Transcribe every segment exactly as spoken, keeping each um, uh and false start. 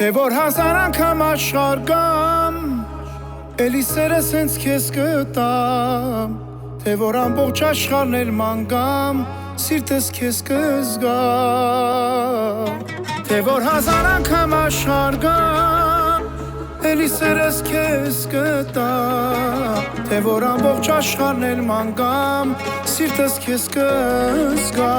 Թե որ հազար անգամ աշխարհ գամ, էլի սերը սենց քեզ կտամ, թե որ ամբողջ աշխարհն էլ մանգամ, սիրտս քեզ կզգա, թե որ հազար անգամ աշխարհ գամ, էլի սերս քեզ կտամ, թե որ ամբողջ աշխարհն էլ մանգամ, սիրտս քեզ կզգա.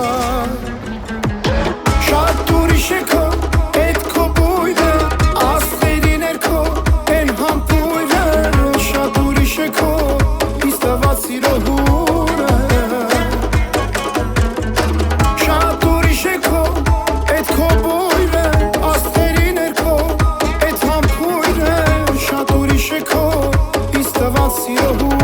Շատ ուրիշ է քո էդ քո բույրը, աստղերի ներքո էն համբույրը, շատ ուրիշ է քո ինձ տված սիրո հուրը, շատ ուրիշ է քո էդ քո բույրը, աստղերի ներքո էդ համբույրը, շատ ուրիշ է քո ինձ տված սիրո հուրը.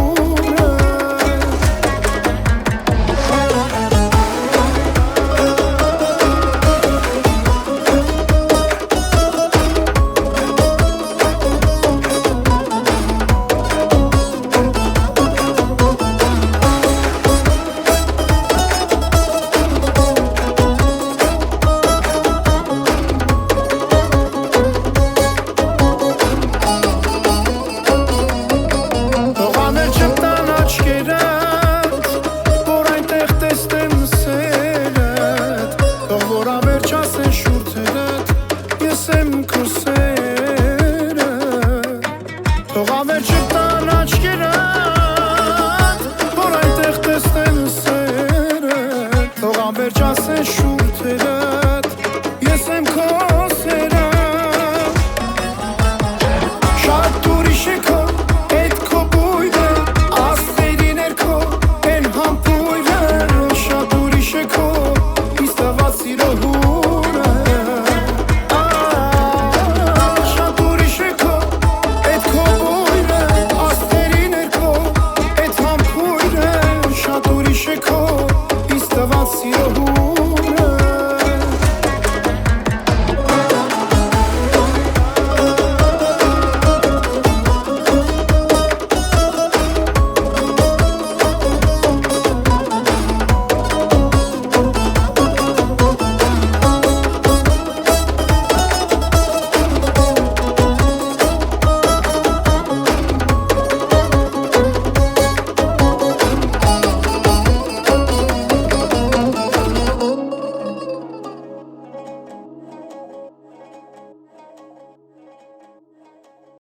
Թող ամերջը տան աչքերդ, որ այնտեղ տեսնեն սերը, թող ամերջ ասեն շուտ